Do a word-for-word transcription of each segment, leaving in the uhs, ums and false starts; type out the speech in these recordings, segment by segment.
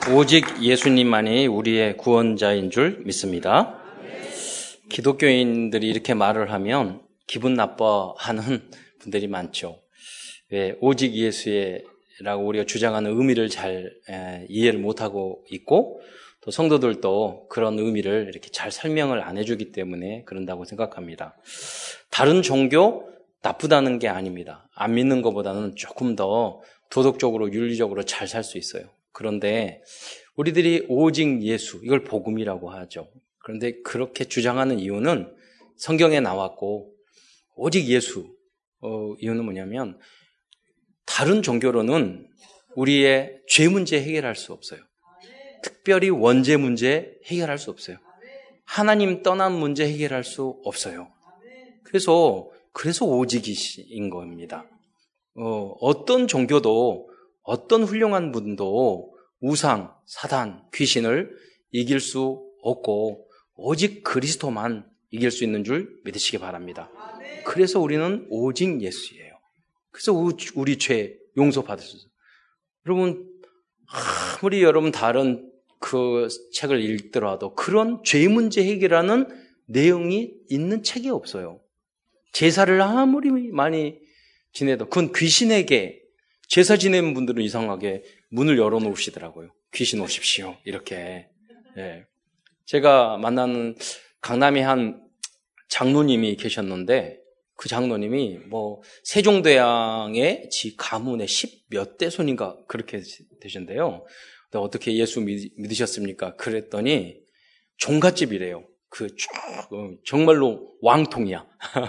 오직 예수님만이 우리의 구원자인 줄 믿습니다. 기독교인들이 이렇게 말을 하면 기분 나빠하는 분들이 많죠. 왜 오직 예수라고 우리가 주장하는 의미를 잘 이해를 못하고 있고, 또 성도들도 그런 의미를 이렇게 잘 설명을 안 해주기 때문에 그런다고 생각합니다. 다른 종교 나쁘다는 게 아닙니다. 안 믿는 것보다는 조금 더 도덕적으로 윤리적으로 잘 살 수 있어요. 그런데 우리들이 오직 예수, 이걸 복음이라고 하죠. 그런데 그렇게 주장하는 이유는 성경에 나왔고, 오직 예수, 어, 이유는 뭐냐면 다른 종교로는 우리의 죄 문제 해결할 수 없어요. 특별히 원죄 문제 해결할 수 없어요. 하나님 떠난 문제 해결할 수 없어요. 그래서 그래서 오직이신 겁니다. 어, 어떤 종교도 어떤 훌륭한 분도 우상, 사단, 귀신을 이길 수 없고 오직 그리스도만 이길 수 있는 줄 믿으시기 바랍니다. 그래서 우리는 오직 예수예요. 그래서 우리 죄 용서받을 수 있어요. 여러분, 아무리 여러분 다른 그 책을 읽더라도 그런 죄 문제 해결하는 내용이 있는 책이 없어요. 제사를 아무리 많이 지내도 그건 귀신에게, 제사 지내는 분들은 이상하게 문을 열어놓으시더라고요. 귀신 오십시오. 이렇게. 예. 제가 만나는 강남에 한 장로님이 계셨는데, 그 장로님이 뭐 세종대왕의 지 가문의 십몇 대손인가 그렇게 되신대요. 어떻게 예수 믿으셨습니까? 그랬더니 종갓집이래요. 그 쭉 정말로 왕통이야.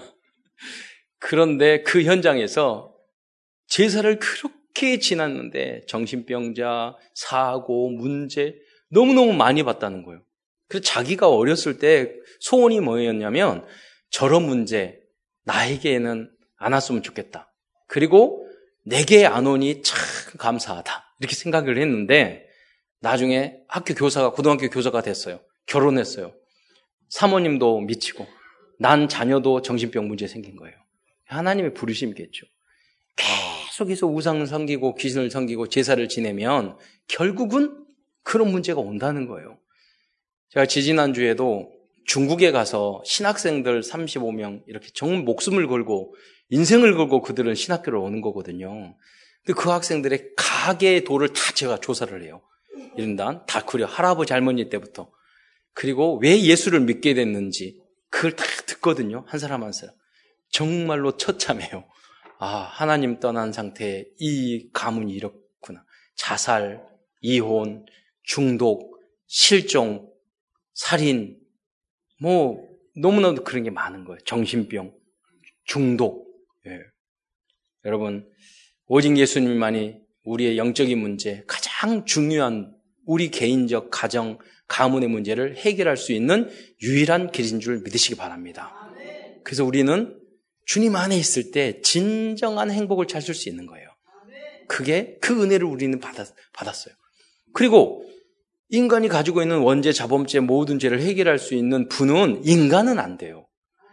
그런데 그 현장에서 제사를 그렇게 지났는데 정신병자, 사고, 문제 너무너무 많이 봤다는 거예요. 그래서 자기가 어렸을 때 소원이 뭐였냐면 저런 문제 나에게는 안 왔으면 좋겠다. 그리고 내게 안 오니 참 감사하다. 이렇게 생각을 했는데 나중에 학교 교사가, 고등학교 교사가 됐어요. 결혼했어요. 사모님도 미치고 난 자녀도 정신병 문제 생긴 거예요. 하나님의 부르심이겠죠. 계속해서 우상을 섬기고 귀신을 섬기고 제사를 지내면 결국은 그런 문제가 온다는 거예요. 제가 지지난주에도 중국에 가서 신학생들 삼십오 명 이렇게 정말 목숨을 걸고 인생을 걸고 그들은 신학교를 오는 거거든요. 근데 그 학생들의 가계의 도를 다 제가 조사를 해요. 이른다 다큐려 할아버지 할머니 때부터. 그리고 왜 예수를 믿게 됐는지 그걸 다 듣거든요. 한 사람 한 사람. 정말로 처참해요. 아, 하나님 떠난 상태에 이 가문이 이렇구나. 자살, 이혼, 중독, 실종, 살인, 뭐 너무나도 그런 게 많은 거예요. 정신병, 중독. 예. 여러분, 오직 예수님만이 우리의 영적인 문제, 가장 중요한 우리 개인적 가정, 가문의 문제를 해결할 수 있는 유일한 길인 줄 믿으시기 바랍니다. 그래서 우리는 주님 안에 있을 때 진정한 행복을 찾을 수 있는 거예요. 그게 그 은혜를 우리는 받았, 받았어요. 그리고 인간이 가지고 있는 원죄, 자범죄, 모든 죄를 해결할 수 있는 분은 인간은 안 돼요.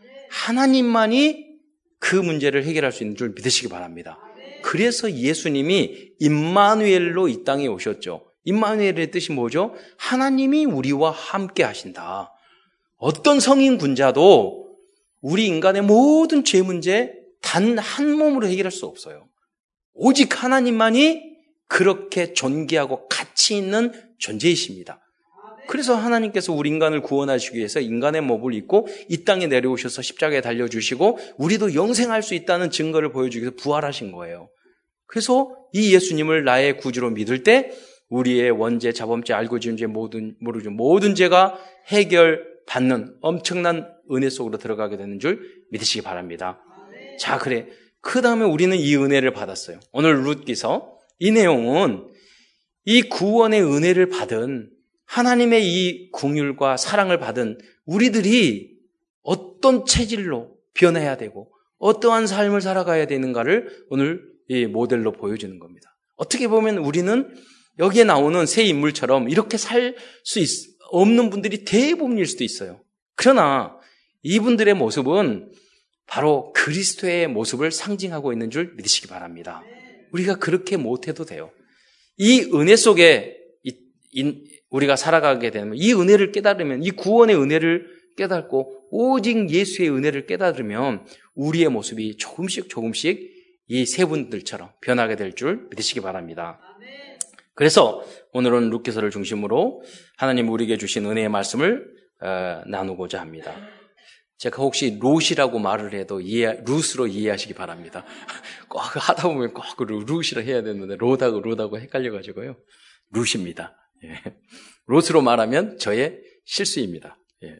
하나님만이 그 문제를 해결할 수 있는 줄 믿으시기 바랍니다. 그래서 예수님이 임마누엘로 이 땅에 오셨죠. 임마누엘의 뜻이 뭐죠? 하나님이 우리와 함께 하신다. 어떤 성인 군자도 우리 인간의 모든 죄 문제 단 한 몸으로 해결할 수 없어요. 오직 하나님만이 그렇게 존귀하고 가치 있는 존재이십니다. 그래서 하나님께서 우리 인간을 구원하시기 위해서 인간의 몸을 입고 이 땅에 내려오셔서 십자가에 달려주시고 우리도 영생할 수 있다는 증거를 보여주기 위해서 부활하신 거예요. 그래서 이 예수님을 나의 구주로 믿을 때 우리의 원죄, 자범죄, 알고 지은 죄, 모든, 모르죠. 모든 죄가 해결받는 엄청난 은혜 속으로 들어가게 되는 줄 믿으시기 바랍니다. 자, 그래. 그 다음에 우리는 이 은혜를 받았어요. 오늘 룻기서 이 내용은 이 구원의 은혜를 받은 하나님의 이 긍휼과 사랑을 받은 우리들이 어떤 체질로 변해야 되고 어떠한 삶을 살아가야 되는가를 오늘 이 모델로 보여주는 겁니다. 어떻게 보면 우리는 여기에 나오는 세 인물처럼 이렇게 살 수 없는 분들이 대부분일 수도 있어요. 그러나 이분들의 모습은 바로 그리스도의 모습을 상징하고 있는 줄 믿으시기 바랍니다. 우리가 그렇게 못해도 돼요. 이 은혜 속에 인, 우리가 살아가게 되면 이 은혜를 깨달으면 이 구원의 은혜를 깨닫고 오직 예수의 은혜를 깨달으면 우리의 모습이 조금씩 조금씩 이 세 분들처럼 변하게 될 줄 믿으시기 바랍니다. 그래서 오늘은 룻기서를 중심으로 하나님 우리에게 주신 은혜의 말씀을 어, 나누고자 합니다. 제가 혹시 롯이라고 말을 해도 이해, 룻으로 이해하시기 바랍니다. 꼭 하다 보면 꼭 룻이라 해야 되는데 롯하고 룻하고 헷갈려가지고요. 룻입니다. 예. 롯으로 말하면 저의 실수입니다. 예.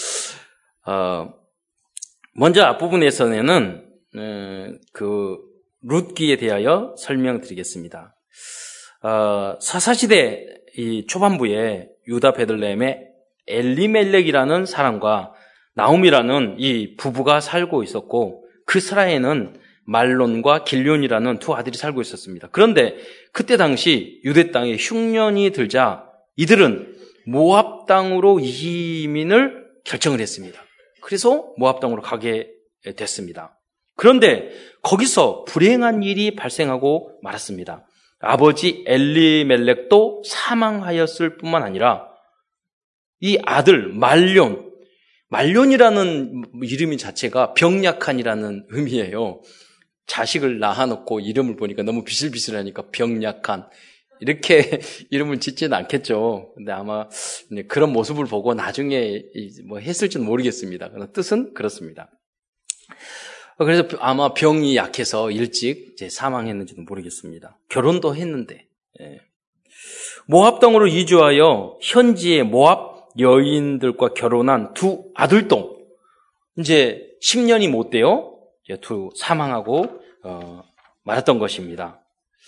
어, 먼저 앞부분에서는 어, 그 룻기에 대하여 설명드리겠습니다. 어, 사사시대 이 초반부에 유다 베들레헴의 엘리멜렉이라는 사람과 나홈이라는 이 부부가 살고 있었고 그 사라에는 말론과 길륜이라는 두 아들이 살고 있었습니다. 그런데 그때 당시 유대 땅에 흉년이 들자 이들은 모압 땅으로 이민을 결정을 했습니다. 그래서 모압 땅으로 가게 됐습니다. 그런데 거기서 불행한 일이 발생하고 말았습니다. 아버지 엘리멜렉도 사망하였을 뿐만 아니라 이 아들 말론, 말론이라는 이름이 자체가 병약한이라는 의미예요. 자식을 낳아놓고 이름을 보니까 너무 비슬비슬하니까 병약한 이렇게 이름을 짓지는 않겠죠. 근데 아마 그런 모습을 보고 나중에 뭐 했을지는 모르겠습니다. 그러나 뜻은 그렇습니다. 그래서 아마 병이 약해서 일찍 이제 사망했는지는 모르겠습니다. 결혼도 했는데. 예. 모압 땅으로 이주하여 현지의 모압 여인들과 결혼한 두 아들도 이제 십 년이 못 돼요. 이제 두 사망하고 어, 말았던 것입니다.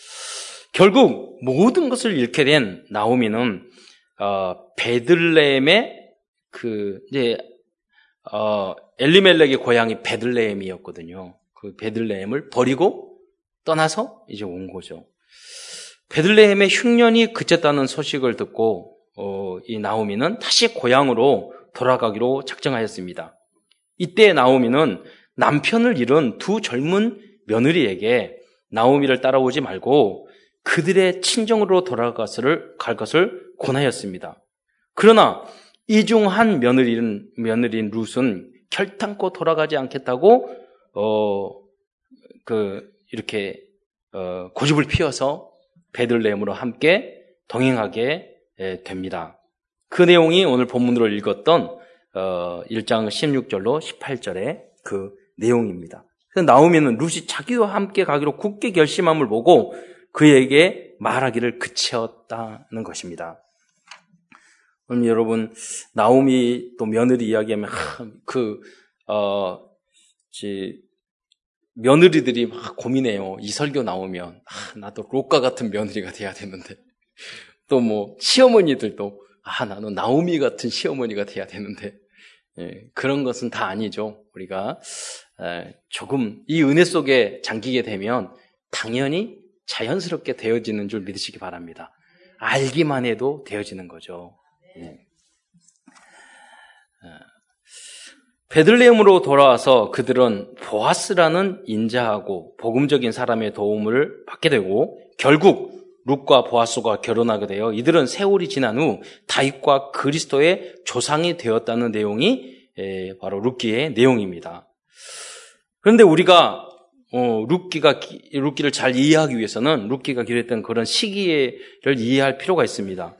결국 모든 것을 잃게 된 나오미는 어, 베들레헴의 그 이제 어, 엘리멜렉의 고향이 베들레헴이었거든요. 그 베들레헴을 버리고 떠나서 이제 온 거죠. 베들레헴의 흉년이 그쳤다는 소식을 듣고 어, 이 나오미는 다시 고향으로 돌아가기로 작정하였습니다. 이때 나오미는 남편을 잃은 두 젊은 며느리에게 나오미를 따라오지 말고 그들의 친정으로 돌아갈 것을 권하였습니다. 그러나 이 중 한 며느리인, 며느리인 룻은 결단코 돌아가지 않겠다고, 어, 그, 이렇게, 어, 고집을 피워서 베들레헴으로 함께 동행하게 됩니다. 그 내용이 오늘 본문으로 읽었던, 어, 일 장 십육 절로 십팔 절의 그 내용입니다. 그래서 나오미는 룻이 자기와 함께 가기로 굳게 결심함을 보고 그에게 말하기를 그치었다는 것입니다. 그럼 여러분, 나오미 또 며느리 이야기하면, 하, 그, 어, 지, 며느리들이 막 고민해요. 이 설교 나오면, 아, 나도 롯과 같은 며느리가 돼야 되는데. 또 뭐, 시어머니들도, 아, 나는 나오미 같은 시어머니가 돼야 되는데. 예, 그런 것은 다 아니죠. 우리가, 에, 조금 이 은혜 속에 잠기게 되면 당연히 자연스럽게 되어지는 줄 믿으시기 바랍니다. 알기만 해도 되어지는 거죠. 예. 베들레헴으로 돌아와서 그들은 보아스라는 인자하고 복음적인 사람의 도움을 받게 되고 결국 룻과 보아스가 결혼하게 되어 이들은 세월이 지난 후 다윗과 그리스도의 조상이 되었다는 내용이 바로 룻기의 내용입니다. 그런데 우리가 어, 룻기가 룻기를 잘 이해하기 위해서는 룻기가 기록했던 그런 시기를 이해할 필요가 있습니다.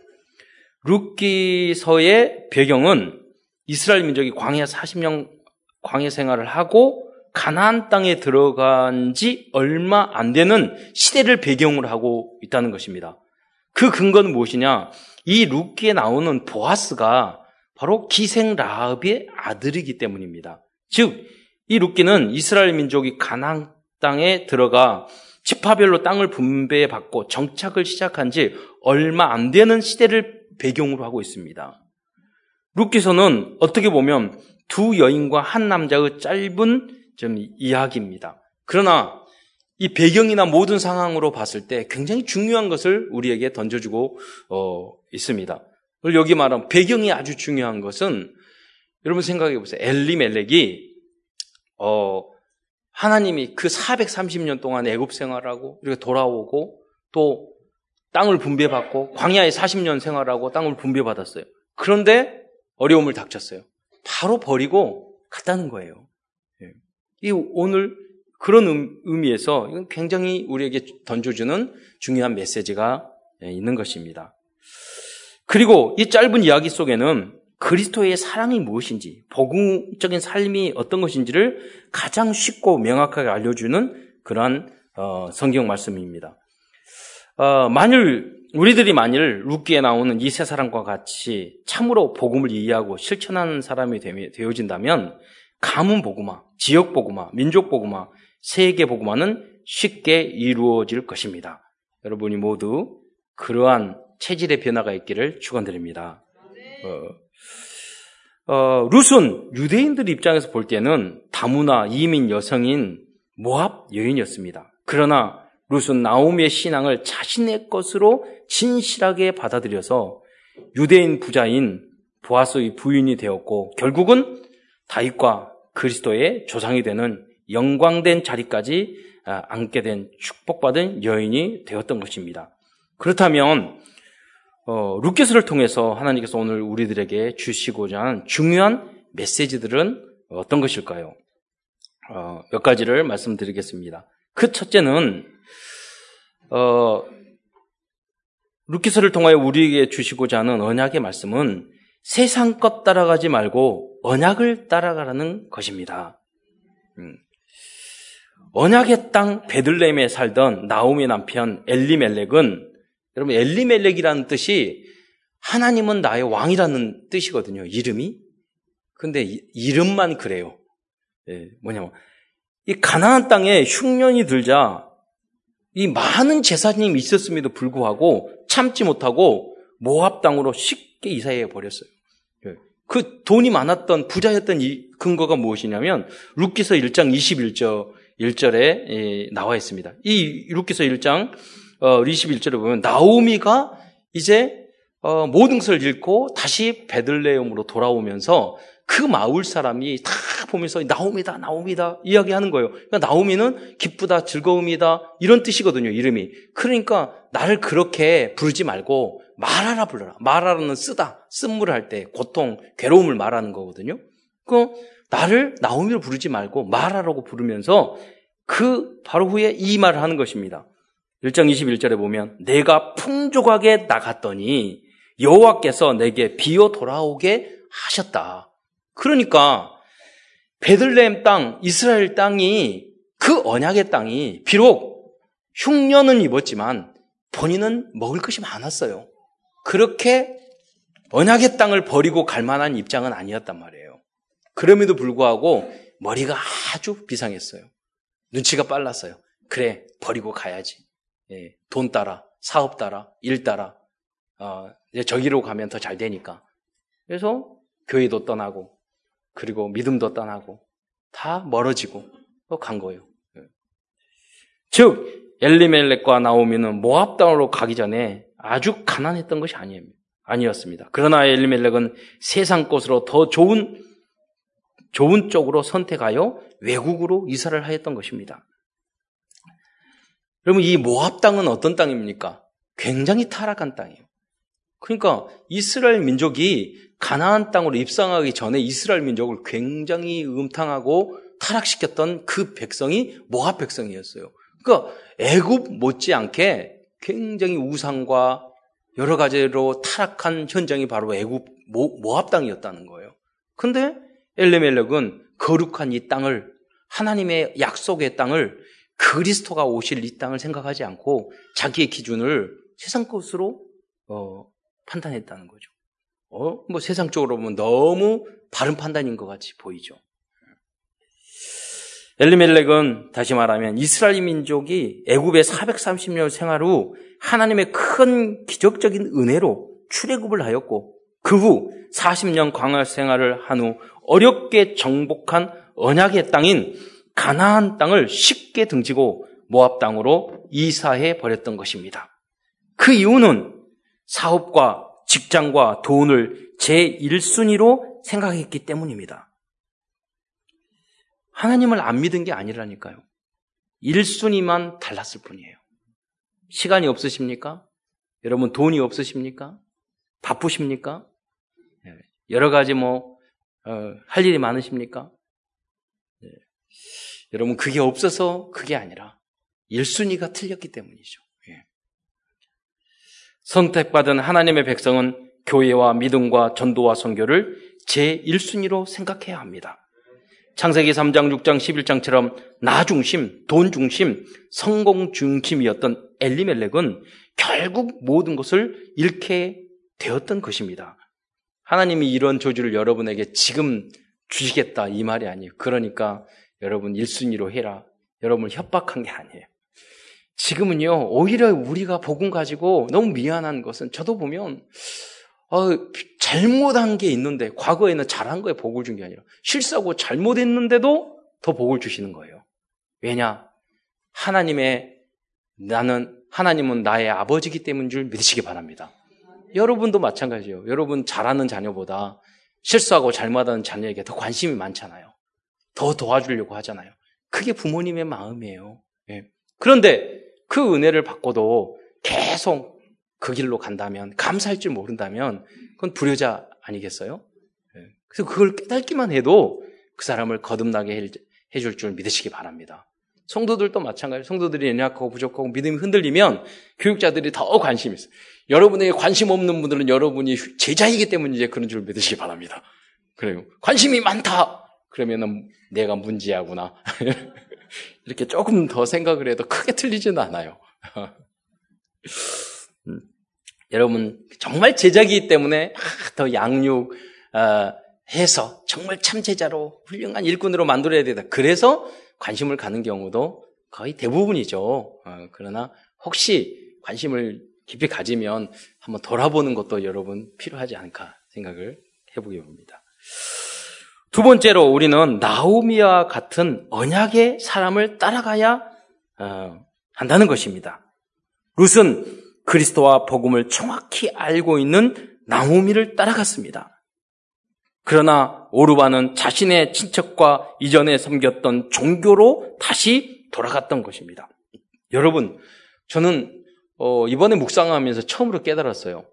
룻기서의 배경은 이스라엘 민족이 광야 사십 년 광야 생활을 하고 가나안 땅에 들어간 지 얼마 안 되는 시대를 배경으로 하고 있다는 것입니다. 그 근거는 무엇이냐? 이 룻기에 나오는 보아스가 바로 기생 라합의 아들이기 때문입니다. 즉, 이 룻기는 이스라엘 민족이 가나안 땅에 들어가 지파별로 땅을 분배받고 정착을 시작한 지 얼마 안 되는 시대를 배경으로 하고 있습니다. 룻기서는 어떻게 보면 두 여인과 한 남자의 짧은 좀 이야기입니다. 그러나 이 배경이나 모든 상황으로 봤을 때 굉장히 중요한 것을 우리에게 던져주고 어, 있습니다. 그리고 여기 말한 배경이 아주 중요한 것은 여러분 생각해 보세요. 엘리멜렉이 어, 하나님이 그 사백삼십 년 동안 애굽 생활하고 이렇게 돌아오고 또 땅을 분배받고 광야에 사십 년 생활하고 땅을 분배받았어요. 그런데 어려움을 닥쳤어요. 바로 버리고 갔다는 거예요. 이 오늘 그런 의미에서 이건 굉장히 우리에게 던져주는 중요한 메시지가 있는 것입니다. 그리고 이 짧은 이야기 속에는 그리스도의 사랑이 무엇인지, 복음적인 삶이 어떤 것인지를 가장 쉽고 명확하게 알려주는 그러한 어, 성경 말씀입니다. 어, 만일 우리들이 만일 룻기에 나오는 이 세 사람과 같이 참으로 복음을 이해하고 실천하는 사람이 되어진다면 가문 복음화, 지역 복음화, 민족 복음화, 세계 복음화는 쉽게 이루어질 것입니다. 여러분이 모두 그러한 체질의 변화가 있기를 축원드립니다. 어, 어, 룻은 유대인들 입장에서 볼 때는 다문화 이민 여성인 모압 여인이었습니다. 그러나 룻은 나오미의 신앙을 자신의 것으로 진실하게 받아들여서 유대인 부자인 보아스의 부인이 되었고 결국은 다윗과 그리스도의 조상이 되는 영광된 자리까지 앉게 된 축복받은 여인이 되었던 것입니다. 그렇다면 어, 룻기서를 통해서 하나님께서 오늘 우리들에게 주시고자 하는 중요한 메시지들은 어떤 것일까요? 어, 몇 가지를 말씀드리겠습니다. 그 첫째는 어, 룻기서를 통하여 우리에게 주시고자 하는 언약의 말씀은 세상 것 따라가지 말고 언약을 따라가라는 것입니다. 음. 언약의 땅 베들레헴에 살던 나오미 남편 엘리멜렉은, 여러분 엘리멜렉이라는 뜻이 하나님은 나의 왕이라는 뜻이거든요. 이름이. 근데 이, 이름만 그래요. 예, 뭐냐면 이 가나안 땅에 흉년이 들자 이 많은 제사님이 있었음에도 불구하고 참지 못하고 모압 땅으로 쉽게 이사해 버렸어요. 그 돈이 많았던 부자였던 이 근거가 무엇이냐면 룻기서 일 장 이십일 절에 나와 있습니다. 이 룻기서 일 장 이십일 절에 보면 나오미가 이제 모든 것을 잃고 다시 베들레헴으로 돌아오면서 그 마을 사람이 다 보면서 나오미다 나오미다 이야기하는 거예요. 그러니까 나오미는 기쁘다 즐거움이다 이런 뜻이거든요. 이름이. 그러니까 나를 그렇게 부르지 말고 마라라 불러라. 마라라는 쓰다, 쓴물을 할 때 고통, 괴로움을 말하는 거거든요. 그 나를 나오미로 부르지 말고 마라라고 부르면서 그 바로 후에 이 말을 하는 것입니다. 일 장 이십일 절에 보면 내가 풍족하게 나갔더니 여호와께서 내게 비어 돌아오게 하셨다. 그러니까 베들레헴 땅, 이스라엘 땅이 그 언약의 땅이 비록 흉년은 입었지만 본인은 먹을 것이 많았어요. 그렇게 언약의 땅을 버리고 갈 만한 입장은 아니었단 말이에요. 그럼에도 불구하고 머리가 아주 비상했어요. 눈치가 빨랐어요. 그래, 버리고 가야지. 예, 돈 따라, 사업 따라, 일 따라. 어, 이제 저기로 가면 더 잘 되니까. 그래서 교회도 떠나고 그리고 믿음도 떠나고 다 멀어지고 간 거예요. 즉 엘리멜렉과 나오미는 모압 땅으로 가기 전에 아주 가난했던 것이 아니에요. 아니었습니다. 그러나 엘리멜렉은 세상 것으로 더 좋은 좋은 쪽으로 선택하여 외국으로 이사를 하였던 것입니다. 여러분 이 모압 땅은 어떤 땅입니까? 굉장히 타락한 땅이에요. 그러니까 이스라엘 민족이 가나안 땅으로 입성하기 전에 이스라엘 민족을 굉장히 음탕하고 타락시켰던 그 백성이 모압 백성이었어요. 그러니까 애굽 못지않게 굉장히 우상과 여러 가지로 타락한 현장이 바로 애굽 모압 땅이었다는 거예요. 그런데 엘리멜렉은 거룩한 이 땅을, 하나님의 약속의 땅을, 그리스도가 오실 이 땅을 생각하지 않고 자기의 기준을 세상 것으로 어, 판단했다는 거죠. 어, 뭐 세상적으로 보면 너무 바른 판단인 것 같이 보이죠. 엘리멜렉은 다시 말하면 이스라엘 민족이 애굽에 사백삼십 년 생활 후 하나님의 큰 기적적인 은혜로 출애굽을 하였고 그 후 사십 년 광야 생활을 한 후 어렵게 정복한 언약의 땅인 가나안 땅을 쉽게 등지고 모압 땅으로 이사해 버렸던 것입니다. 그 이유는 사업과 직장과 돈을 제일 순위로 생각했기 때문입니다. 하나님을 안 믿은 게 아니라니까요. 일 순위만 달랐을 뿐이에요. 시간이 없으십니까? 여러분 돈이 없으십니까? 바쁘십니까? 여러 가지 뭐 어, 할 일이 많으십니까? 네. 여러분 그게 없어서 그게 아니라 일 순위가 틀렸기 때문이죠. 예. 선택받은 하나님의 백성은 교회와 믿음과 전도와 선교를 제일 순위로 생각해야 합니다. 창세기 삼 장, 육 장, 십일 장처럼 나 중심, 돈 중심, 성공 중심이었던 엘리멜렉은 결국 모든 것을 잃게 되었던 것입니다. 하나님이 이런 저주를 여러분에게 지금 주시겠다 이 말이 아니에요. 그러니까 여러분 일 순위로 해라. 여러분을 협박한 게 아니에요. 지금은요, 오히려 우리가 복음 가지고 너무 미안한 것은 저도 보면 어, 잘못한 게 있는데 과거에는 잘한 거에 복을 준 게 아니라 실수하고 잘못했는데도 더 복을 주시는 거예요. 왜냐? 하나님의 나는 하나님은 나의 아버지이기 때문인 줄 믿으시기 바랍니다. 여러분도 마찬가지예요. 여러분 잘하는 자녀보다 실수하고 잘못하는 자녀에게 더 관심이 많잖아요. 더 도와주려고 하잖아요. 그게 부모님의 마음이에요. 예. 그런데 그 은혜를 받고도 계속 그 길로 간다면, 감사할 줄 모른다면 그건 불효자 아니겠어요? 예. 그래서 그걸 깨닫기만 해도 그 사람을 거듭나게 해줄 줄 믿으시기 바랍니다. 성도들도 마찬가지예요. 성도들이 연약하고 부족하고 믿음이 흔들리면 교육자들이 더 관심이 있어요. 여러분에게 관심 없는 분들은 여러분이 제자이기 때문에 이제 그런 줄 믿으시기 바랍니다. 그래요. 관심이 많다. 그러면은 내가 문제야구나. 이렇게 조금 더 생각을 해도 크게 틀리지는 않아요. 음. 여러분 정말 제자이기 때문에 더 양육 어, 해서 정말 참 제자로 훌륭한 일꾼으로 만들어야 되다. 그래서 관심을 가는 경우도 거의 대부분이죠. 어, 그러나 혹시 관심을 깊이 가지면 한번 돌아보는 것도 여러분 필요하지 않을까 생각을 해보게 봅니다. 두 번째로 우리는 나오미와 같은 언약의 사람을 따라가야 어, 한다는 것입니다. 룻은 그리스도와 복음을 정확히 알고 있는 나오미를 따라갔습니다. 그러나 오르바는 자신의 친척과 이전에 섬겼던 종교로 다시 돌아갔던 것입니다. 여러분, 저는 어, 이번에 묵상하면서 처음으로 깨달았어요.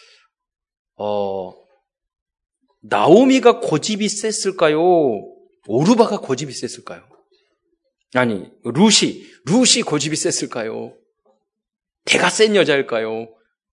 어, 나오미가 고집이 셌을까요? 오르바가 고집이 셌을까요? 아니, 룻이, 룻이 고집이 셌을까요? 대가 센 여자일까요?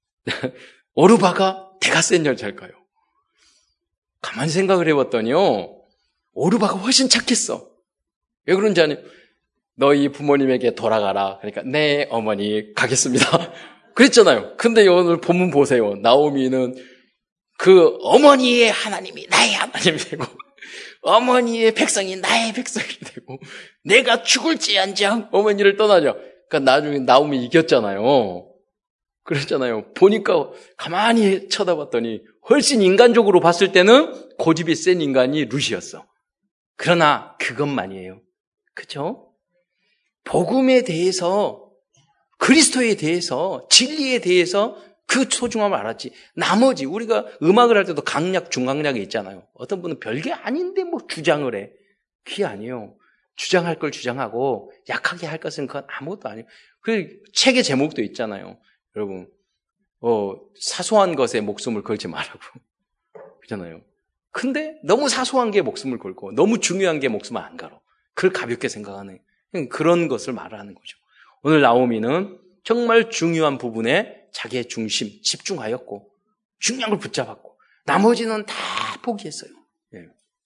오르바가 대가 센 여자일까요? 가만히 생각을 해봤더니요, 오르바가 훨씬 착했어. 왜 그런지 아니? 너희 부모님에게 돌아가라. 그러니까 네 어머니 가겠습니다. 그랬잖아요. 근데 오늘 본문 보세요. 나오미는 그 어머니의 하나님이 나의 하나님이 되고 어머니의 백성이 나의 백성이 되고 내가 죽을지언정 어머니를 떠나죠. 그러니까 나중에 나오미 이겼잖아요. 그랬잖아요. 보니까 가만히 쳐다봤더니 훨씬 인간적으로 봤을 때는 고집이 센 인간이 룻이었어. 그러나 그것만이에요. 그렇죠? 복음에 대해서, 그리스도에 대해서, 진리에 대해서 그 소중함을 알았지. 나머지 우리가 음악을 할 때도 강약, 중강약이 있잖아요. 어떤 분은 별게 아닌데 뭐 주장을 해. 그게 아니에요. 주장할 걸 주장하고 약하게 할 것은 그건 아무것도 아니에요. 그 책의 제목도 있잖아요. 여러분, 어, 사소한 것에 목숨을 걸지 말라고. 그렇잖아요. 근데 너무 사소한 게 목숨을 걸고 너무 중요한 게 목숨을 안 걸어. 그걸 가볍게 생각하는 그런 것을 말하는 거죠. 오늘 나오미는 정말 중요한 부분에 자기의 중심, 집중하였고 중요한 걸 붙잡았고 나머지는 다 포기했어요. 예.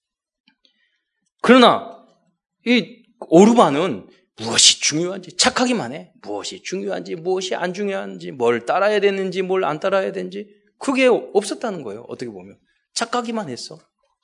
그러나 이 오르바는 무엇이 중요한지 착하기만 해. 무엇이 중요한지 무엇이 안 중요한지 뭘 따라야 되는지 뭘 안 따라야 되는지 그게 없었다는 거예요. 어떻게 보면 착하기만 했어.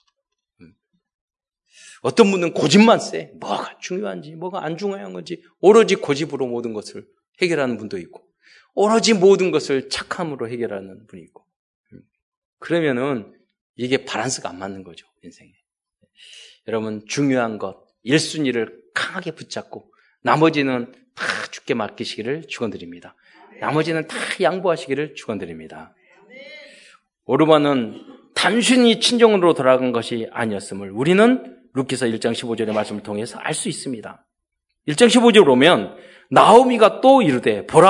어떤 분은 고집만 세. 뭐가 중요한지 뭐가 안 중요한 건지 오로지 고집으로 모든 것을 해결하는 분도 있고 오로지 모든 것을 착함으로 해결하는 분이 있고 그러면은 이게 밸런스가 안 맞는 거죠. 인생에. 여러분 중요한 것 일 순위를 강하게 붙잡고 나머지는 다 주께 맡기시기를 축원드립니다. 나머지는 다 양보하시기를 축원드립니다. 오르바는 단순히 친정으로 돌아간 것이 아니었음을 우리는 룻기서 일 장 십오 절의 말씀을 통해서 알 수 있습니다. 일 장 십오 절을 보면 나오미가 또 이르되 보라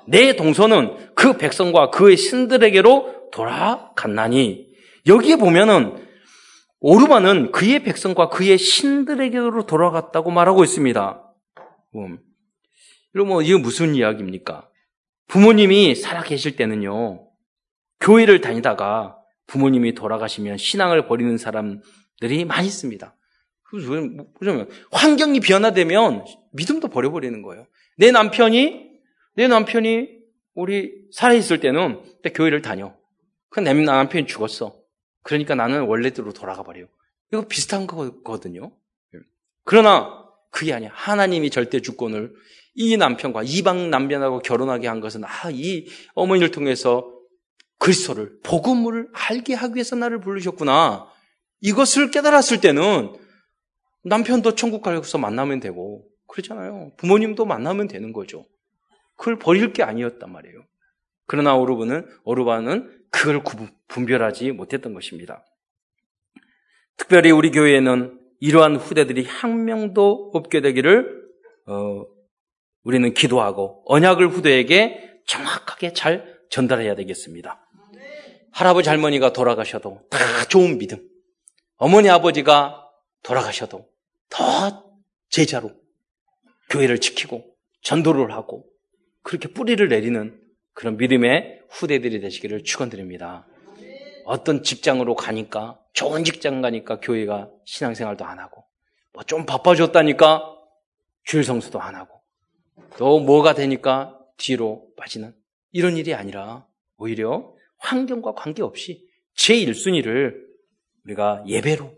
내 동서는 그 백성과 그의 신들에게로 돌아갔나니. 여기에 보면은 오르바는 그의 백성과 그의 신들에게로 돌아갔다고 말하고 있습니다. 음. 그럼 이거 무슨 이야기입니까? 부모님이 살아 계실 때는요, 교회를 다니다가 부모님이 돌아가시면 신앙을 버리는 사람들이 많이 있습니다. 그러면 환경이 변화되면 믿음도 버려버리는 거예요. 내 남편이 내 남편이 우리 살아있을 때는 교회를 다녀. 근데 내 남편이 죽었어. 그러니까 나는 원래대로 돌아가 버려요. 이거 비슷한 거거든요. 그러나 그게 아니야. 하나님이 절대 주권을 이 남편과 이방 남편하고 결혼하게 한 것은 아, 이 어머니를 통해서 그리스도를 복음을 알게 하기 위해서 나를 부르셨구나. 이것을 깨달았을 때는 남편도 천국 가서 만나면 되고 그렇잖아요. 부모님도 만나면 되는 거죠. 그걸 버릴 게 아니었단 말이에요. 그러나 오르바는 오르바는 그걸 분별하지 못했던 것입니다. 특별히 우리 교회에는 이러한 후대들이 한 명도 없게 되기를 어, 우리는 기도하고 언약을 후대에게 정확하게 잘 전달해야 되겠습니다. 할아버지 할머니가 돌아가셔도 다 좋은 믿음, 어머니 아버지가 돌아가셔도 더 제자로 교회를 지키고 전도를 하고 그렇게 뿌리를 내리는 그런 믿음의 후대들이 되시기를 축원드립니다. 어떤 직장으로 가니까 좋은 직장 가니까 교회가 신앙생활도 안 하고 뭐 좀 바빠졌다니까 주일 성수도 안 하고 또 뭐가 되니까 뒤로 빠지는 이런 일이 아니라 오히려 환경과 관계없이 제일 순위를 우리가 예배로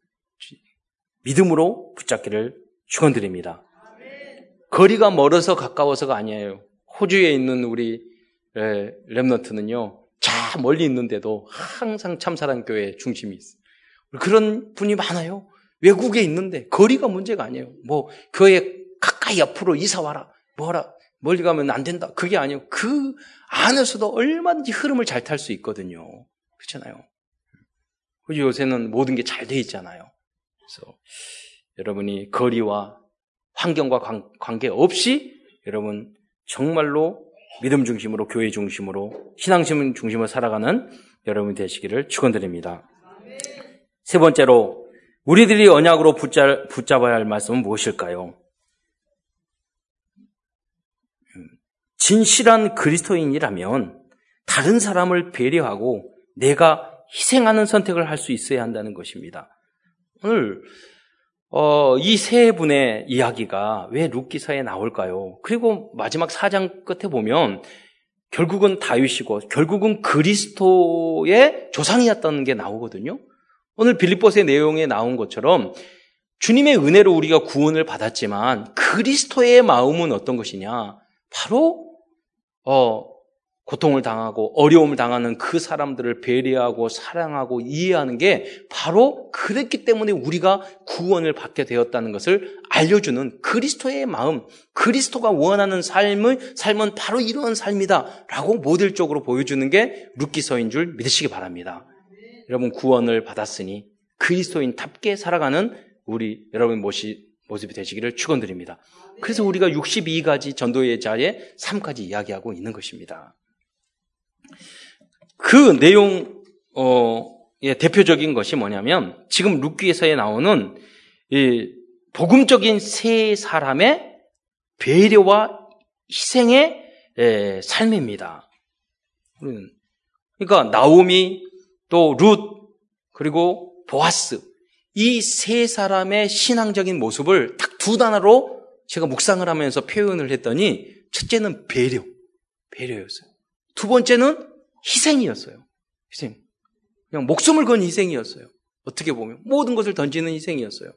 믿음으로 붙잡기를 축원드립니다. 거리가 멀어서 가까워서가 아니에요. 호주에 있는 우리 렘넌트는요. 자 멀리 있는데도 항상 참사랑교회 중심이 있어요. 그런 분이 많아요. 외국에 있는데 거리가 문제가 아니에요. 뭐 교회 가까이 옆으로 이사 와라. 뭐라 멀리 가면 안 된다. 그게 아니에요. 그 안에서도 얼마든지 흐름을 잘 탈 수 있거든요. 그렇잖아요. 요새는 모든 게 잘 돼 있잖아요. 그래서 여러분이 거리와 환경과 관계없이 여러분 정말로 믿음 중심으로 교회 중심으로 신앙심 중심으로 살아가는 여러분이 되시기를 축원드립니다. 세 번째로 우리들이 언약으로 붙잡, 붙잡아야 할 말씀은 무엇일까요? 진실한 그리스도인이라면 다른 사람을 배려하고 내가 희생하는 선택을 할 수 있어야 한다는 것입니다. 오늘 어, 이 세 분의 이야기가 왜 룻기서에 나올까요? 그리고 마지막 사 장 끝에 보면 결국은 다윗이고 결국은 그리스도의 조상이었다는 게 나오거든요. 오늘 빌립보서의 내용에 나온 것처럼 주님의 은혜로 우리가 구원을 받았지만 그리스도의 마음은 어떤 것이냐? 바로 어, 고통을 당하고 어려움을 당하는 그 사람들을 배려하고 사랑하고 이해하는 게 바로 그랬기 때문에 우리가 구원을 받게 되었다는 것을 알려주는 그리스도의 마음, 그리스도가 원하는 삶을, 삶은 바로 이런 삶이다 라고 모델적으로 보여주는 게 룻기서인 줄 믿으시기 바랍니다. 네. 여러분 구원을 받았으니 그리스도인답게 살아가는 우리 여러분 모시, 모습이 되시기를 축원드립니다. 네. 그래서 우리가 육십이 가지 전도의 자리에 삼 가지 이야기하고 있는 것입니다. 그 내용, 어, 예, 대표적인 것이 뭐냐면, 지금 룻기서에 나오는, 이, 복음적인 세 사람의 배려와 희생의, 예, 삶입니다. 그러니까, 나오미, 또 룻, 그리고 보아스, 이 세 사람의 신앙적인 모습을 딱 두 단어로 제가 묵상을 하면서 표현을 했더니, 첫째는 배려, 배려였어요. 두 번째는 희생이었어요. 희생. 그냥 목숨을 건 희생이었어요. 어떻게 보면 모든 것을 던지는 희생이었어요.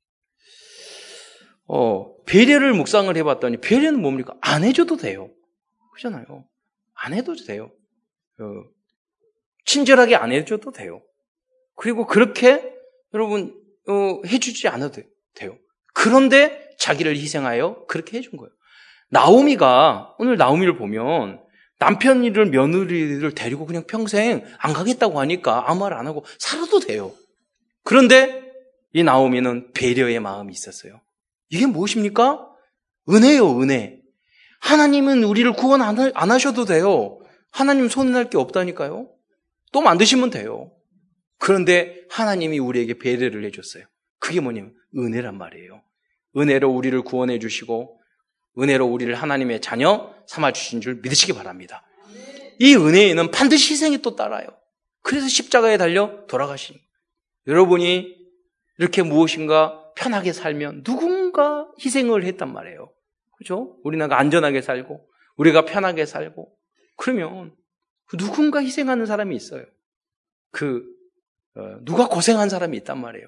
어, 배려를 묵상을 해봤더니 배려는 뭡니까? 안 해줘도 돼요. 그렇잖아요. 안 해도 돼요. 어, 친절하게 안 해줘도 돼요. 그리고 그렇게 여러분 어, 해주지 않아도 돼요. 그런데 자기를 희생하여 그렇게 해준 거예요. 나오미가 오늘 나오미를 보면 남편이를 며느리를 데리고 그냥 평생 안 가겠다고 하니까 아무 말 안 하고 살아도 돼요. 그런데 이 나오미는 배려의 마음이 있었어요. 이게 무엇입니까? 은혜요, 은혜. 하나님은 우리를 구원 안, 하, 안 하셔도 돼요. 하나님 손해날 게 없다니까요. 또 만드시면 돼요. 그런데 하나님이 우리에게 배려를 해줬어요. 그게 뭐냐면 은혜란 말이에요. 은혜로 우리를 구원해 주시고 은혜로 우리를 하나님의 자녀 삼아주신 줄 믿으시기 바랍니다. 이 은혜에는 반드시 희생이 또 따라요. 그래서 십자가에 달려 돌아가신 거예요. 여러분이 이렇게 무엇인가 편하게 살면 누군가 희생을 했단 말이에요. 그죠? 우리나라가 안전하게 살고 우리가 편하게 살고 그러면 누군가 희생하는 사람이 있어요. 그 어, 누가 고생한 사람이 있단 말이에요.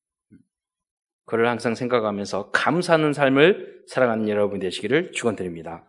그걸 항상 생각하면서 감사하는 삶을 살아가는 여러분 되시기를 축원드립니다.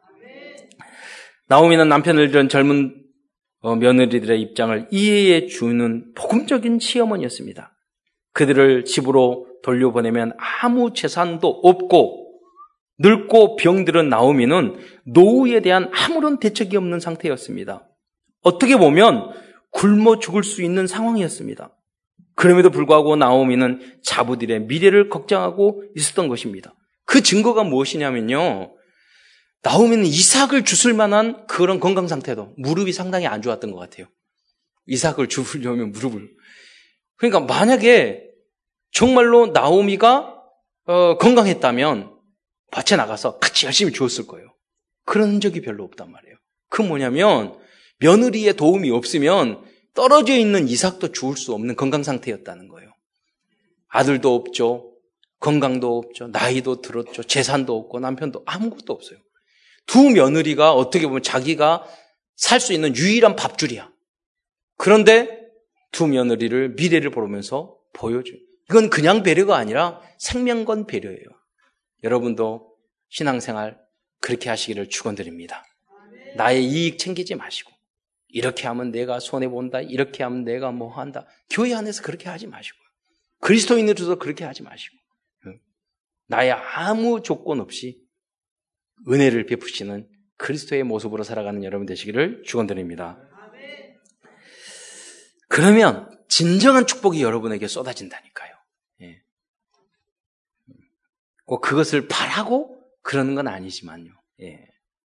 나오미는 남편을 잃은 젊은 어, 며느리들의 입장을 이해해 주는 복음적인 시어머니였습니다. 그들을 집으로 돌려보내면 아무 재산도 없고 늙고 병들은 나오미는 노후에 대한 아무런 대책이 없는 상태였습니다. 어떻게 보면 굶어 죽을 수 있는 상황이었습니다. 그럼에도 불구하고 나오미는 자부들의 미래를 걱정하고 있었던 것입니다. 그 증거가 무엇이냐면요. 나오미는 이삭을 주술 만한 그런 건강 상태도 무릎이 상당히 안 좋았던 것 같아요. 이삭을 주려면 무릎을. 그러니까 만약에 정말로 나오미가 어, 건강했다면 밭에 나가서 같이 열심히 주었을 거예요. 그런 적이 별로 없단 말이에요. 그 뭐냐면 며느리의 도움이 없으면 떨어져 있는 이삭도 주울 수 없는 건강 상태였다는 거예요. 아들도 없죠. 건강도 없죠. 나이도 들었죠. 재산도 없고 남편도 아무것도 없어요. 두 며느리가 어떻게 보면 자기가 살 수 있는 유일한 밥줄이야. 그런데 두 며느리를 미래를 보면서 보여줘요. 이건 그냥 배려가 아니라 생명건 배려예요. 여러분도 신앙생활 그렇게 하시기를 축원드립니다. 나의 이익 챙기지 마시고 이렇게 하면 내가 손해본다. 이렇게 하면 내가 뭐 한다. 교회 안에서 그렇게 하지 마시고요. 그리스도인으로서 그렇게 하지 마시고 나의 아무 조건 없이 은혜를 베푸시는 그리스도의 모습으로 살아가는 여러분 되시기를 축원드립니다. 그러면 진정한 축복이 여러분에게 쏟아진다니까요. 예. 꼭 그것을 바라고 그러는 건 아니지만요. 예.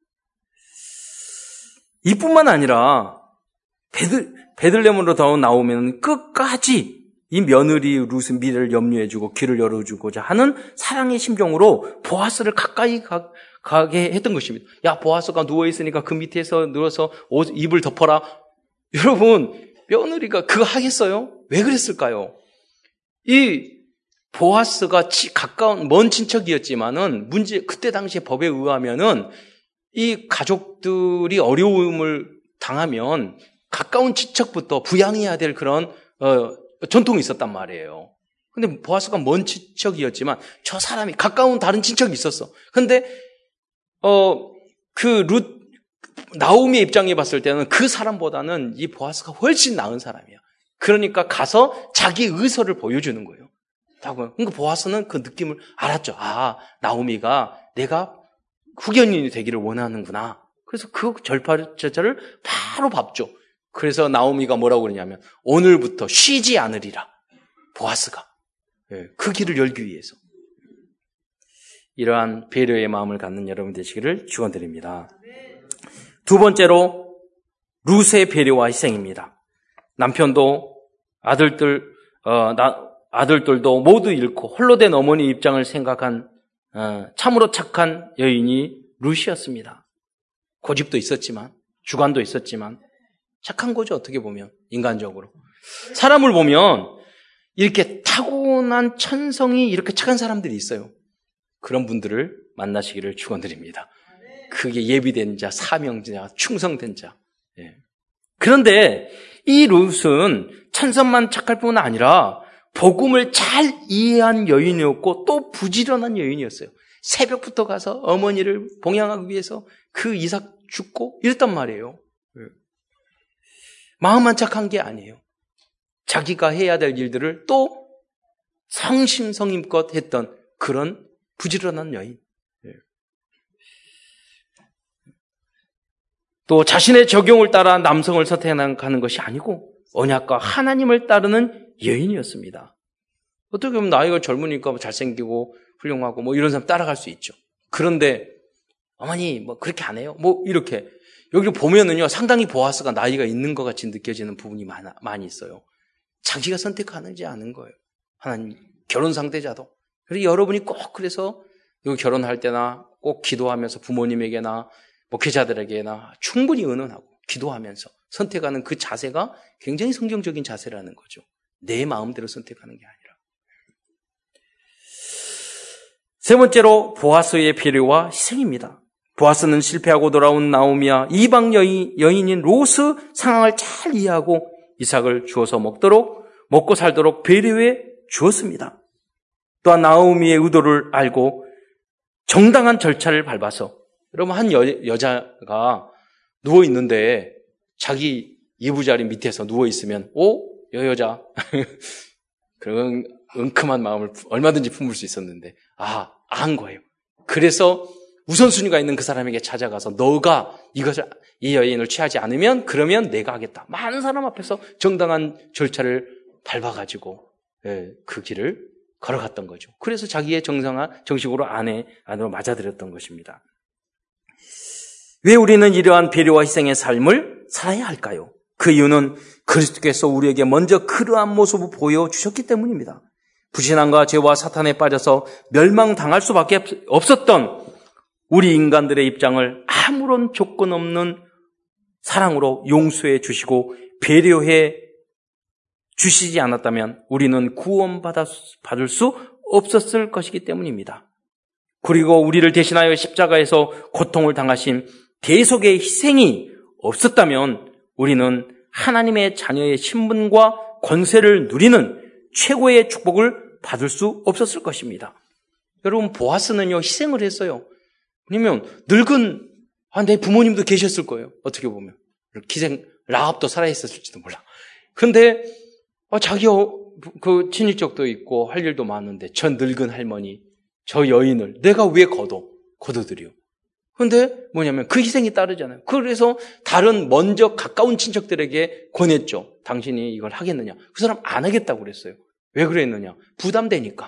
이뿐만 아니라 베들, 베들레헴으로 더 나오면 끝까지 이 며느리 룻의 미래를 염려해주고 귀를 열어주고자 하는 사랑의 심정으로 보아스를 가까이 가, 가게 했던 것입니다. 야, 보아스가 누워있으니까 그 밑에서 누워서 옷, 입을 덮어라. 여러분, 며느리가 그거 하겠어요? 왜 그랬을까요? 이 보아스가 치, 가까운 먼 친척이었지만은 문제 그때 당시에 법에 의하면은 이 가족들이 어려움을 당하면 가까운 친척부터 부양해야 될 그런 어, 전통이 있었단 말이에요. 근데 보아스가 먼 친척이었지만 저 사람이 가까운 다른 친척이 있었어. 근데 어, 그 룻 나오미의 입장에 봤을 때는 그 사람보다는 이 보아스가 훨씬 나은 사람이야. 그러니까 가서 자기 의사를 보여주는 거예요. 그러니까 보아스는 그 느낌을 알았죠. 아, 나오미가 내가 후견인이 되기를 원하는구나. 그래서 그 절파제자를 바로 밟죠. 그래서 나오미가 뭐라고 그러냐면 오늘부터 쉬지 않으리라. 보아스가 그 길을 열기 위해서. 이러한 배려의 마음을 갖는 여러분 되시기를 축원드립니다. 두 번째로 룻의 배려와 희생입니다. 남편도 아들들 어, 나, 아들들도 모두 잃고 홀로 된 어머니 입장을 생각한 어, 참으로 착한 여인이 룻이었습니다. 고집도 있었지만 주관도 있었지만 착한 거죠. 어떻게 보면 인간적으로 사람을 보면 이렇게 타고난 천성이 이렇게 착한 사람들이 있어요. 그런 분들을 만나시기를 축원드립니다. 그게 예비된 자, 사명자, 충성된 자. 예. 그런데 이 룻은 천성만 착할 뿐 아니라 복음을 잘 이해한 여인이었고 또 부지런한 여인이었어요. 새벽부터 가서 어머니를 봉양하기 위해서 그 이삭 죽고 이랬단 말이에요. 마음만 착한 게 아니에요. 자기가 해야 될 일들을 또 성심성의껏 했던 그런 부지런한 여인. 또 자신의 적용을 따라 남성을 선택하는 것이 아니고 언약과 하나님을 따르는 여인이었습니다. 어떻게 보면 나이가 젊으니까 잘생기고 훌륭하고 뭐 이런 사람 따라갈 수 있죠. 그런데 어머니, 뭐, 그렇게 안 해요? 뭐, 이렇게. 여기를 보면은요, 상당히 보아스가 나이가 있는 것 같이 느껴지는 부분이 많아, 많이 있어요. 자기가 선택하는지 아는 거예요. 하나님, 결혼 상대자도. 그래서 여러분이 꼭 그래서 여기 결혼할 때나 꼭 기도하면서 부모님에게나 목회자들에게나 충분히 의논하고 기도하면서 선택하는 그 자세가 굉장히 성경적인 자세라는 거죠. 내 마음대로 선택하는 게 아니라. 세 번째로 보아스의 배려와 희생입니다. 보아스는 실패하고 돌아온 나오미와 이방 여인, 여인인 로스 상황을 잘 이해하고 이삭을 주어서 먹도록 먹고 살도록 배려해 주었습니다. 또한 나오미의 의도를 알고 정당한 절차를 밟아서 여러분 한 여, 여자가 누워있는데 자기 이부자리 밑에서 누워있으면 오? 여 여자 그런 은큼한 마음을 얼마든지 품을 수 있었는데 아, 안 거예요. 그래서 우선순위가 있는 그 사람에게 찾아가서 너가 이것을 이 여인을 취하지 않으면 그러면 내가 하겠다. 많은 사람 앞에서 정당한 절차를 밟아가지고 예, 그 길을 걸어갔던 거죠. 그래서 자기의 정상화 정식으로 아내 안으로 맞아들였던 것입니다. 왜 우리는 이러한 배려와 희생의 삶을 살아야 할까요? 그 이유는 그리스도께서 우리에게 먼저 그러한 모습을 보여주셨기 때문입니다. 불신앙과 죄와 사탄에 빠져서 멸망당할 수밖에 없었던 우리 인간들의 입장을 아무런 조건 없는 사랑으로 용서해 주시고 배려해 주시지 않았다면 우리는 구원받을 수 없었을 것이기 때문입니다. 그리고 우리를 대신하여 십자가에서 고통을 당하신 대속의 희생이 없었다면 우리는 하나님의 자녀의 신분과 권세를 누리는 최고의 축복을 받을 수 없었을 것입니다. 여러분 보아스는요 희생을 했어요. 왜냐면 늙은 아, 내 부모님도 계셨을 거예요. 어떻게 보면 기생 라합도 살아있었을지도 몰라. 그런데 아, 자기 그 친인척도 있고 할 일도 많은데 저 늙은 할머니, 저 여인을 내가 왜 거둬 거둬들여? 그런데 뭐냐면 그 희생이 따르잖아요. 그래서 다른 먼저 가까운 친척들에게 권했죠. 당신이 이걸 하겠느냐? 그 사람 안 하겠다고 그랬어요. 왜 그랬느냐? 부담되니까.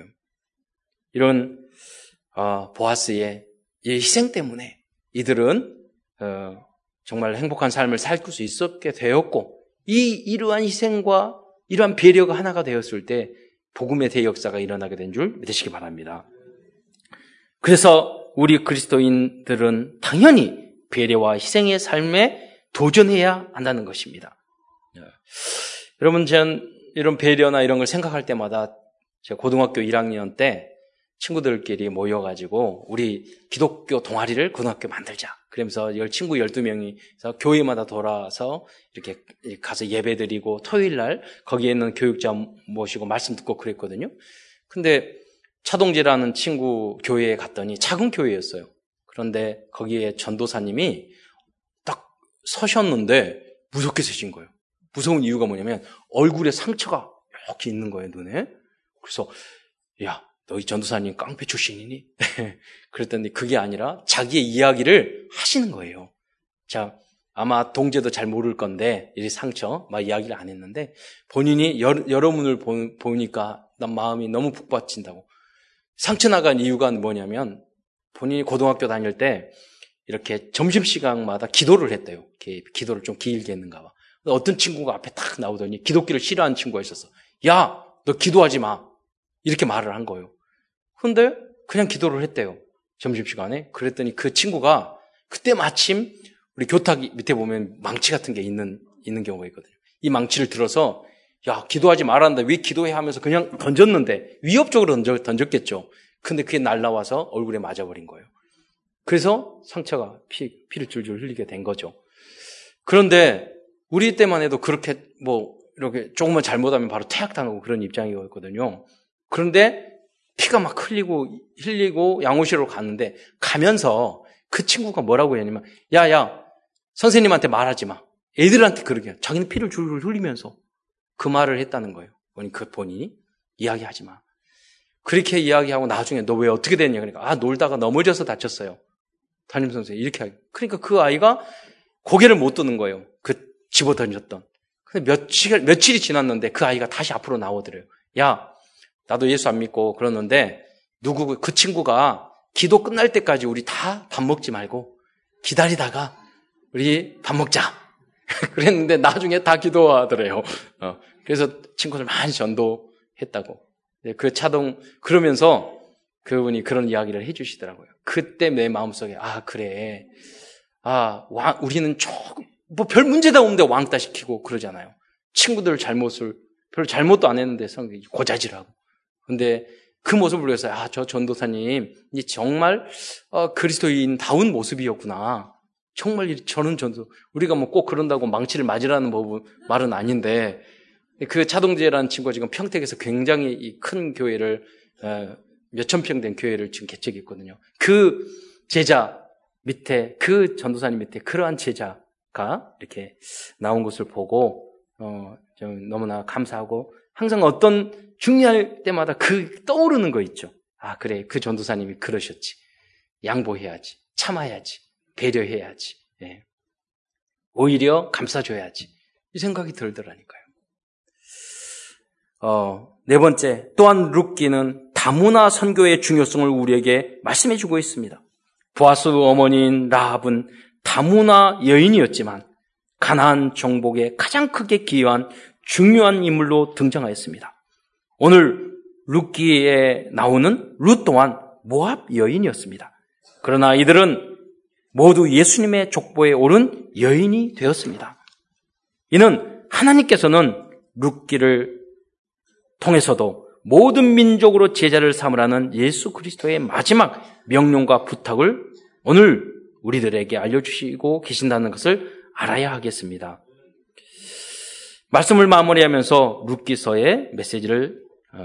이런 어, 보아스의 이 희생 때문에 이들은 어, 정말 행복한 삶을 살 수 있었게 되었고 이 이러한 희생과 이러한 배려가 하나가 되었을 때 복음의 대역사가 일어나게 된 줄 믿으시기 바랍니다. 그래서 우리 그리스도인들은 당연히 배려와 희생의 삶에 도전해야 한다는 것입니다. 여러분, 전 이런 배려나 이런 걸 생각할 때마다 제가 고등학교 일 학년 때 친구들끼리 모여가지고 우리 기독교 동아리를 고등학교 만들자. 그러면서 친구 열두 명이 교회마다 돌아와서 이렇게 가서 예배드리고 토요일 날 거기에 있는 교육자 모시고 말씀 듣고 그랬거든요. 근데 차동재라는 친구 교회에 갔더니 작은 교회였어요. 그런데 거기에 전도사님이 딱 서셨는데 무섭게 서신 거예요. 무서운 이유가 뭐냐면 얼굴에 상처가 이렇게 있는 거예요, 눈에. 그래서 야, 너희 전도사님 깡패 출신이니? 그랬더니 그게 아니라 자기의 이야기를 하시는 거예요. 자, 아마 동재도 잘 모를 건데 이 상처 막 이야기를 안 했는데 본인이 여러, 여러분을 보, 보니까 난 마음이 너무 북받친다고. 상처 나간 이유가 뭐냐면 본인이 고등학교 다닐 때 이렇게 점심시간마다 기도를 했대요. 이렇게 기도를 좀 길게 했는가 봐. 어떤 친구가 앞에 딱 나오더니 기독교를 싫어하는 친구가 있었어. 야, 너 기도하지 마. 이렇게 말을 한 거예요. 근데 그냥 기도를 했대요. 점심시간에. 그랬더니 그 친구가 그때 마침 우리 교탁 밑에 보면 망치 같은 게 있는, 있는 경우가 있거든요. 이 망치를 들어서 야, 기도하지 말았는데 왜 기도해 하면서 그냥 던졌는데 위협적으로 던져, 던졌겠죠. 근데 그게 날라와서 얼굴에 맞아버린 거예요. 그래서 상처가 피, 피를 줄줄 흘리게 된 거죠. 그런데 우리 때만 해도 그렇게 뭐 이렇게 조금만 잘못하면 바로 퇴학당하고 그런 입장이었거든요. 그런데 피가 막 흘리고 흘리고 양호실로 갔는데 가면서 그 친구가 뭐라고 했냐면 야야 선생님한테 말하지 마. 애들한테 그러게. 자기는 피를 줄줄 흘리면서 그 말을 했다는 거예요. 그 본인이 이야기하지 마. 그렇게 이야기하고 나중에 너 왜 어떻게 됐냐 그러니까 아 놀다가 넘어져서 다쳤어요. 담임 선생님 이렇게 하고. 그러니까 그 아이가 고개를 못 드는 거예요. 그 집어 던졌던. 근데 며칠 며칠이 지났는데 그 아이가 다시 앞으로 나오더래요. 야 나도 예수 안 믿고 그러는데 누구 그 친구가 기도 끝날 때까지 우리 다 밥 먹지 말고 기다리다가 우리 밥 먹자. 그랬는데 나중에 다 기도하더래요. 어, 그래서 친구들 많이 전도했다고. 그 차동, 그러면서 그분이 그런 이야기를 해주시더라고요. 그때 내 마음속에, 아, 그래. 아, 왕, 우리는 조금, 뭐 별 문제도 없는데 왕따 시키고 그러잖아요. 친구들 잘못을, 별 잘못도 안 했는데 성격이 고자질하고. 근데 그 모습을 보면서, 아, 저 전도사님, 이 정말, 어, 그리스도인다운 모습이었구나. 정말 저는 전도, 우리가 뭐 꼭 그런다고 망치를 맞으라는 법, 말은 아닌데, 그 차동재라는 친구가 지금 평택에서 굉장히 이 큰 교회를, 어, 몇천 평 된 교회를 지금 개척했거든요. 그 제자 밑에, 그 전도사님 밑에 그러한 제자가 이렇게 나온 것을 보고, 어, 좀 너무나 감사하고, 항상 어떤 중요할 때마다 그 떠오르는 거 있죠. 아, 그래. 그 전도사님이 그러셨지. 양보해야지. 참아야지. 배려해야지. 예. 오히려 감싸줘야지. 이 생각이 들더라니까요. 어, 네 번째, 또한 룻기는 다문화 선교의 중요성을 우리에게 말씀해주고 있습니다. 보아스 어머니인 라합은 다문화 여인이었지만 가나안 정복에 가장 크게 기여한 중요한 인물로 등장하였습니다. 오늘 룻기에 나오는 룻 또한 모압 여인이었습니다. 그러나 이들은 모두 예수님의 족보에 오른 여인이 되었습니다. 이는 하나님께서는 룻기를 통해서도 모든 민족으로 제자를 삼으라는 예수 그리스도의 마지막 명령과 부탁을 오늘 우리들에게 알려주시고 계신다는 것을 알아야 하겠습니다. 말씀을 마무리하면서 룻기서의 메시지를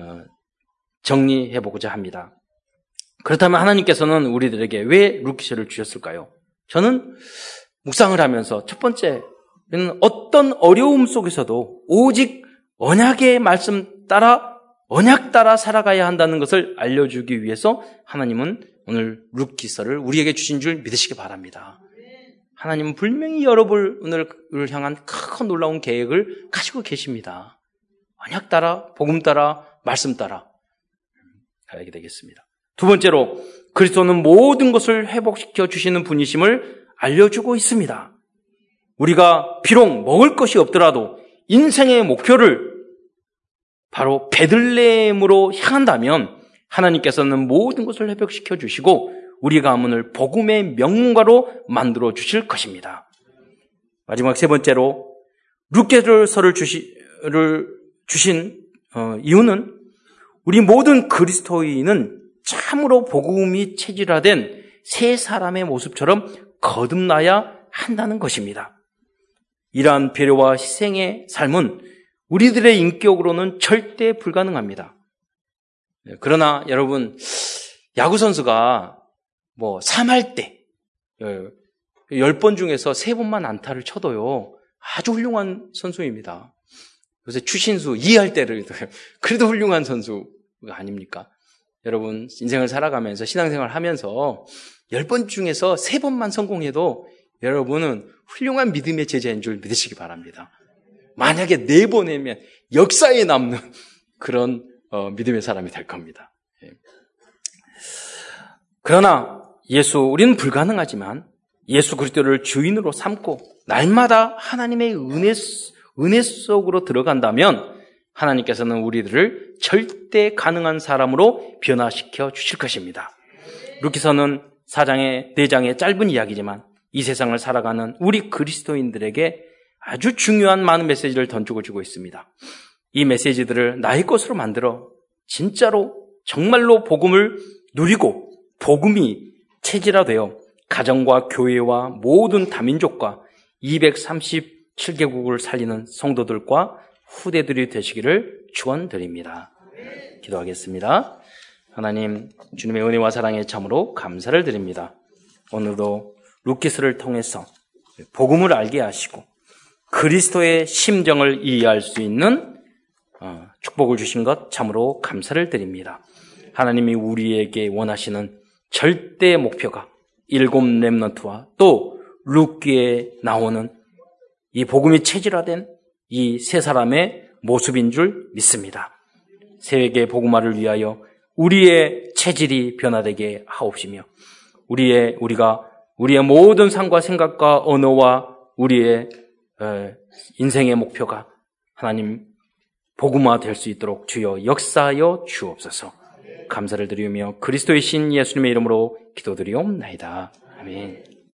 정리해보고자 합니다. 그렇다면 하나님께서는 우리들에게 왜 룻기서를 주셨을까요? 저는 묵상을 하면서 첫 번째는 어떤 어려움 속에서도 오직 언약의 말씀 따라 언약 따라 살아가야 한다는 것을 알려주기 위해서 하나님은 오늘 룻기서를 우리에게 주신 줄 믿으시기 바랍니다. 하나님은 분명히 여러분을 향한 큰 놀라운 계획을 가지고 계십니다. 언약 따라, 복음 따라, 말씀 따라 가야 되겠습니다. 두 번째로 그리스도는 모든 것을 회복시켜 주시는 분이심을 알려주고 있습니다. 우리가 비록 먹을 것이 없더라도 인생의 목표를 바로 베들레헴으로 향한다면 하나님께서는 모든 것을 회복시켜 주시고 우리 가문을 복음의 명문가로 만들어 주실 것입니다. 마지막 세 번째로 룻기서를 주신 어, 이유는 우리 모든 그리스도인은 참으로 복음이 체질화된 세 사람의 모습처럼 거듭나야 한다는 것입니다. 이러한 배려와 희생의 삶은 우리들의 인격으로는 절대 불가능합니다. 그러나 여러분, 야구선수가 뭐 삼 할 때 열 번 중에서 세 번만 안타를 쳐도요 아주 훌륭한 선수입니다. 요새 추신수 이 할 때를 그래도 훌륭한 선수가 아닙니까? 여러분 인생을 살아가면서 신앙생활을 하면서 열 번 중에서 세 번만 성공해도 여러분은 훌륭한 믿음의 제자인 줄 믿으시기 바랍니다. 만약에 네 번 하면 역사에 남는 그런 어, 믿음의 사람이 될 겁니다. 예. 그러나 예수, 우리는 불가능하지만 예수 그리스도를 주인으로 삼고 날마다 하나님의 은혜, 은혜 속으로 들어간다면 하나님께서는 우리들을 절대 가능한 사람으로 변화시켜 주실 것입니다. 룻기서는 사 장의, 네 장의 짧은 이야기지만 이 세상을 살아가는 우리 그리스도인들에게 아주 중요한 많은 메시지를 던지고 주고 있습니다. 이 메시지들을 나의 것으로 만들어 진짜로 정말로 복음을 누리고 복음이 체질화되어 가정과 교회와 모든 다민족과 이백삼십칠 개국을 살리는 성도들과 후대들이 되시기를 축원드립니다. 기도하겠습니다. 하나님, 주님의 은혜와 사랑에 참으로 감사를 드립니다. 오늘도 룻기서를 통해서 복음을 알게 하시고 그리스도의 심정을 이해할 수 있는 축복을 주신 것 참으로 감사를 드립니다. 하나님이 우리에게 원하시는 절대 목표가 일곱 렘넌트와 또 룻기에 나오는 이 복음이 체질화된 이 세 사람의 모습인 줄 믿습니다. 세계 복음화를 위하여 우리의 체질이 변화되게 하옵시며 우리의 우리가 우리의 모든 삶과 생각과 언어와 우리의 인생의 목표가 하나님 복음화 될 수 있도록 주여 역사하여 주옵소서. 감사를 드리며 그리스도의 신 예수님의 이름으로 기도드리옵나이다. 아멘.